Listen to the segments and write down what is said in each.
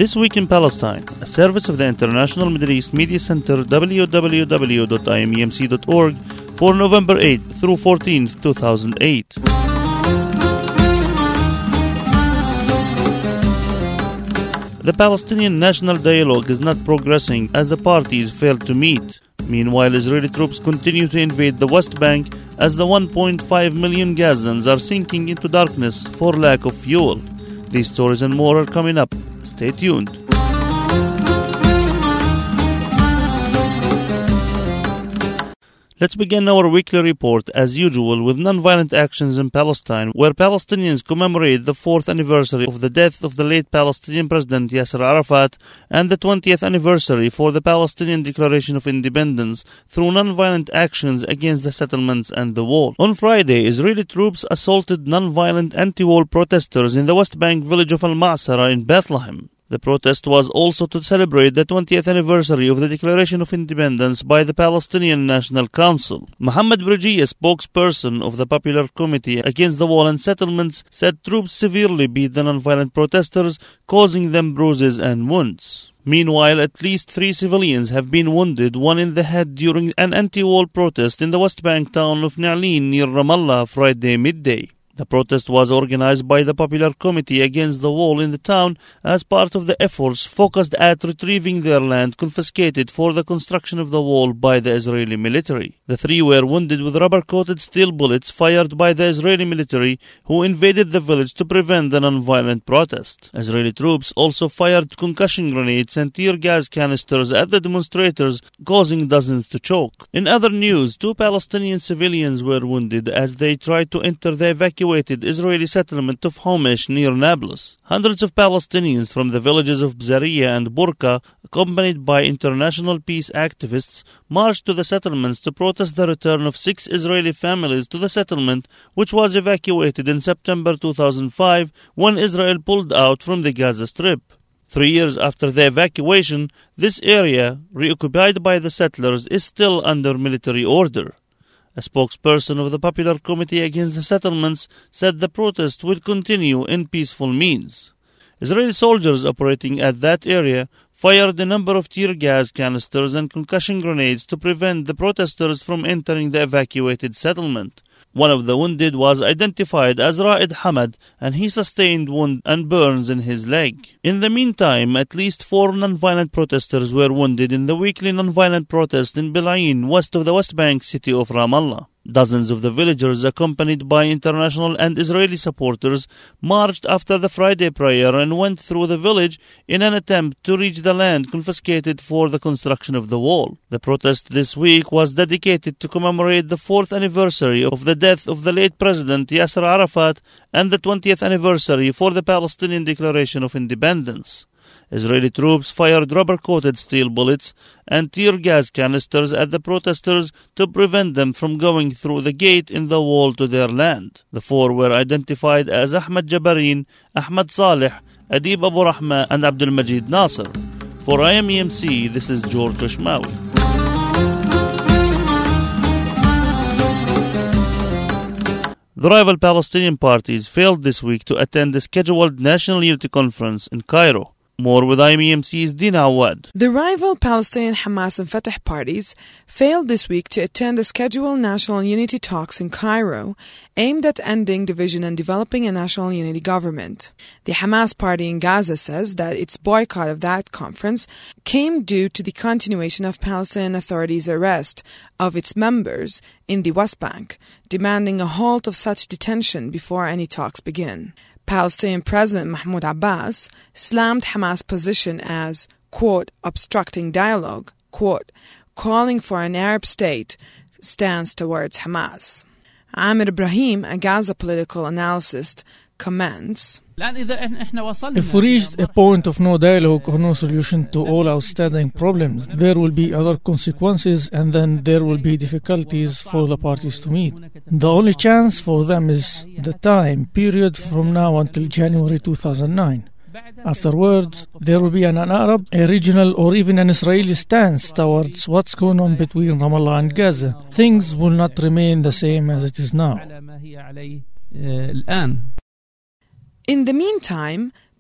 This Week in Palestine, a service of the International Middle East Media Center, www.imemc.org, for November 8th through 14th, 2008. The Palestinian National Dialogue is not progressing as the parties fail to meet. Meanwhile, Israeli troops continue to invade the West Bank as the 1.5 million Gazans are sinking into darkness for lack of fuel. These stories and more are coming up. Stay tuned. Let's begin our weekly report, as usual, with non-violent actions in Palestine, where Palestinians commemorate the 4th anniversary of the death of the late Palestinian President Yasser Arafat and the 20th anniversary for the Palestinian Declaration of Independence through non-violent actions against the settlements and the wall. On Friday, Israeli troops assaulted non-violent anti-wall protesters in the West Bank village of Al-Ma'sara in Bethlehem. The protest was also to celebrate the 20th anniversary of the Declaration of Independence by the Palestinian National Council. Mohammed Brigia, spokesperson of the Popular Committee Against the Wall and Settlements, said troops severely beat the non-violent protesters, causing them bruises and wounds. Meanwhile, at least 3 civilians have been wounded, one in the head during an anti-wall protest in the West Bank town of Na'lin near Ramallah Friday midday. The protest was organized by the Popular Committee Against the Wall in the town as part of the efforts focused at retrieving their land confiscated for the construction of the wall by the Israeli military. The 3 were wounded with rubber-coated steel bullets fired by the Israeli military, who invaded the village to prevent the non-violent protest. Israeli troops also fired concussion grenades and tear gas canisters at the demonstrators, causing dozens to choke. In other news, 2 Palestinian civilians were wounded as they tried to enter the evacuated Israeli settlement of Homesh near Nablus. Hundreds of Palestinians from the villages of Bzariya and Burqa, accompanied by international peace activists, marched to the settlements to protest the return of 6 Israeli families to the settlement, which was evacuated in September 2005 when Israel pulled out from the Gaza Strip. 3 years after the evacuation, this area, reoccupied by the settlers, is still under military order. A spokesperson of the Popular Committee Against the Settlements said the protest will continue in peaceful means. Israeli soldiers operating at that area fired a number of tear gas canisters and concussion grenades to prevent the protesters from entering the evacuated settlement. One of the wounded was identified as Ra'id Hamad, and he sustained wounds and burns in his leg. In the meantime, at least 4 non-violent protesters were wounded in the weekly non-violent protest in Bilayin, west of the West Bank city of Ramallah. Dozens of the villagers, accompanied by international and Israeli supporters, marched after the Friday prayer and went through the village in an attempt to reach the land confiscated for the construction of the wall. The protest this week was dedicated to commemorate the 4th anniversary of the death of the late President Yasser Arafat and the 20th anniversary for the Palestinian Declaration of Independence. Israeli troops fired rubber-coated steel bullets and tear gas canisters at the protesters to prevent them from going through the gate in the wall to their land. The 4 were identified as Ahmed Jabarin, Ahmed Saleh, Adib Abu Rahma, and Abdul Majid Nasser. For IMEMC, this is George Rishmawi. The rival Palestinian parties failed this week to attend the scheduled National Unity Conference in Cairo. More with IMEMC's Dina Awad. The rival Palestinian Hamas and Fatah parties failed this week to attend the scheduled national unity talks in Cairo, aimed at ending division and developing a national unity government. The Hamas party in Gaza says that its boycott of that conference came due to the continuation of Palestinian authorities' arrest of its members in the West Bank, demanding a halt of such detention before any talks begin. Palestinian President Mahmoud Abbas slammed Hamas' position as, quote, obstructing dialogue, quote, calling for an Arab state stance towards Hamas. Amir Ibrahim, a Gaza political analyst, comments, If we reached a point of no dialogue or no solution to all outstanding problems, there will be other consequences, and then there will be difficulties for the parties to meet. The only chance for them is the time period from now until January 2009. Afterwards, there will be an Arab, a regional, or even an Israeli stance towards what's going on between Ramallah and Gaza. Things will not remain the same as it is now. In the meantime,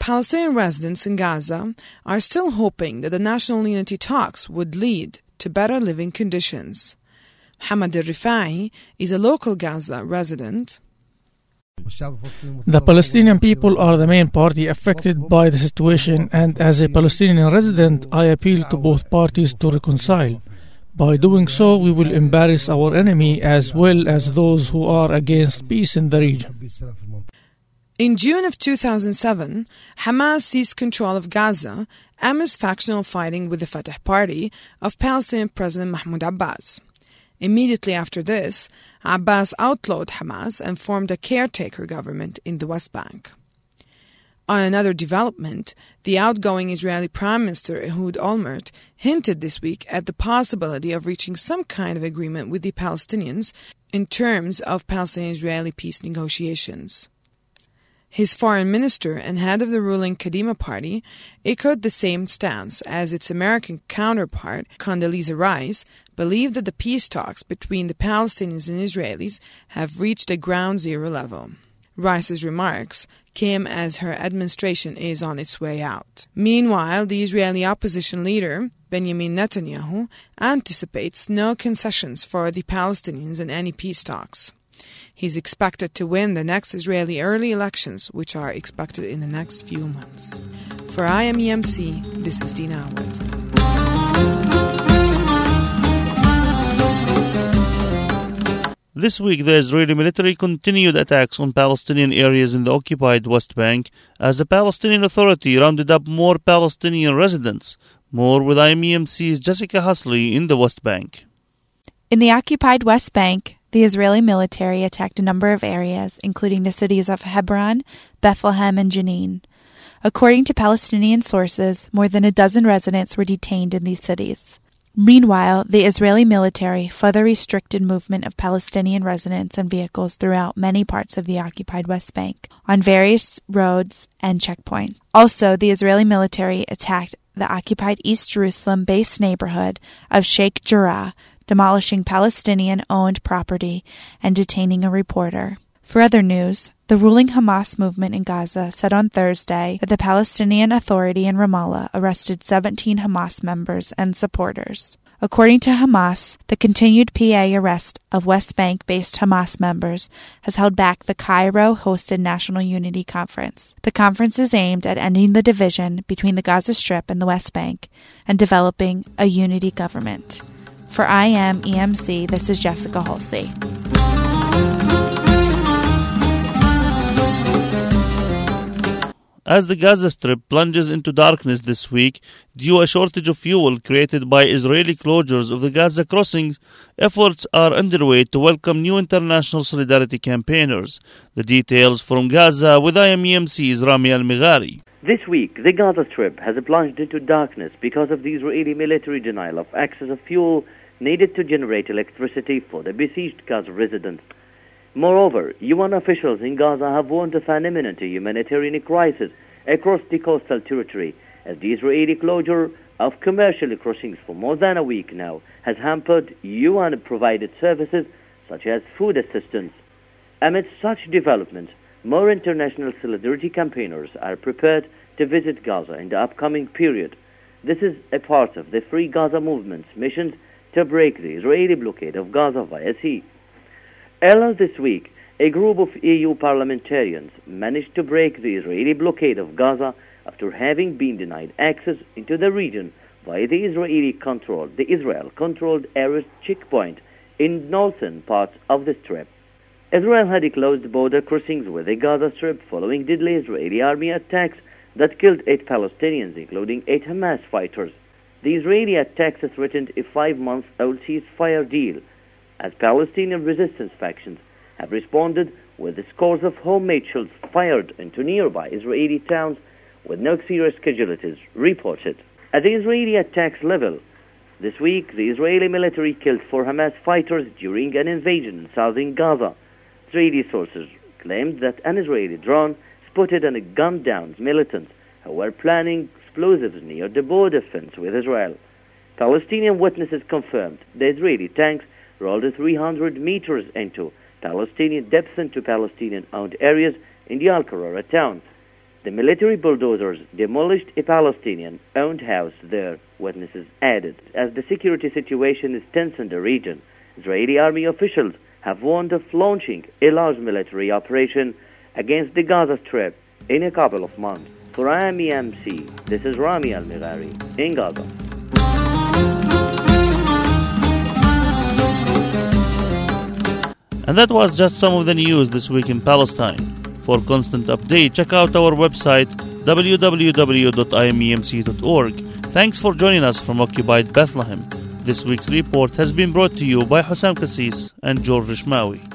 Palestinian residents in Gaza are still hoping that the national unity talks would lead to better living conditions. Muhammad al-Rifai is a local Gaza resident. The Palestinian people are the main party affected by the situation, and as a Palestinian resident, I appeal to both parties to reconcile. By doing so, we will embarrass our enemy as well as those who are against peace in the region. In June of 2007, Hamas seized control of Gaza amidst factional fighting with the Fatah party of Palestinian President Mahmoud Abbas. Immediately after this, Abbas outlawed Hamas and formed a caretaker government in the West Bank. On another development, the outgoing Israeli Prime Minister Ehud Olmert hinted this week at the possibility of reaching some kind of agreement with the Palestinians in terms of Palestinian-Israeli peace negotiations. His foreign minister and head of the ruling Kadima party echoed the same stance as its American counterpart, Condoleezza Rice, believed that the peace talks between the Palestinians and Israelis have reached a ground zero level. Rice's remarks came as her administration is on its way out. Meanwhile, the Israeli opposition leader, Benjamin Netanyahu, anticipates no concessions for the Palestinians in any peace talks. He's expected to win the next Israeli early elections, which are expected in the next few months. For IMEMC, this is Dina Awad. This week, the Israeli military continued attacks on Palestinian areas in the occupied West Bank as the Palestinian Authority rounded up more Palestinian residents. More with IMEMC's Jessica Husley in the West Bank. In the occupied West Bank, the Israeli military attacked a number of areas, including the cities of Hebron, Bethlehem, and Jenin. According to Palestinian sources, more than a dozen residents were detained in these cities. Meanwhile, the Israeli military further restricted movement of Palestinian residents and vehicles throughout many parts of the occupied West Bank, on various roads and checkpoints. Also, the Israeli military attacked the occupied East Jerusalem-based neighborhood of Sheikh Jarrah, demolishing Palestinian-owned property and detaining a reporter. For other news, the ruling Hamas movement in Gaza said on Thursday that the Palestinian Authority in Ramallah arrested 17 Hamas members and supporters. According to Hamas, the continued PA arrest of West Bank-based Hamas members has held back the Cairo-hosted National Unity Conference. The conference is aimed at ending the division between the Gaza Strip and the West Bank and developing a unity government. For IMEMC, this is Jessica Halsey. As the Gaza Strip plunges into darkness this week due to a shortage of fuel created by Israeli closures of the Gaza crossings, efforts are underway to welcome new international solidarity campaigners. The details from Gaza with IMEMC's Rami Al-Mighari. This week, the Gaza Strip has plunged into darkness because of the Israeli military denial of access of fuel needed to generate electricity for the besieged Gaza residents. Moreover, UN officials in Gaza have warned of an imminent humanitarian crisis across the coastal territory as the Israeli closure of commercial crossings for more than a week now has hampered UN-provided services such as food assistance. Amid such developments, more international solidarity campaigners are prepared to visit Gaza in the upcoming period. This is a part of the Free Gaza movement's mission to break the Israeli blockade of Gaza via sea. Earlier this week, a group of EU parliamentarians managed to break the Israeli blockade of Gaza after having been denied access into the region via the Israel-controlled air checkpoint in northern parts of the Strip. Israel had closed border crossings with the Gaza Strip following deadly Israeli army attacks that killed 8 Palestinians, including 8 Hamas fighters. The Israeli attacks threatened a 5-month-old ceasefire deal, as Palestinian resistance factions have responded with scores of homemade shells fired into nearby Israeli towns, with no serious casualties reported. At the Israeli attacks level, this week the Israeli military killed 4 Hamas fighters during an invasion in southern Gaza. Israeli sources claimed that an Israeli drone spotted and gunned down militants who were planning explosives near the border fence with Israel. Palestinian witnesses confirmed the Israeli tanks rolled 300 meters into Palestinian Palestinian-owned areas in the Al-Qarara town. The military bulldozers demolished a Palestinian-owned house there, witnesses added. As the security situation is tense in the region, Israeli army officials have warned of launching a large military operation against the Gaza Strip in a couple of months. For IMEMC, this is Rami Al-Mighari in Gaza. And that was just some of the news this week in Palestine. For constant update, check out our website www.imemc.org. Thanks for joining us from Occupied Bethlehem. This week's report has been brought to you by Hussam Kassis and George Rishmawi.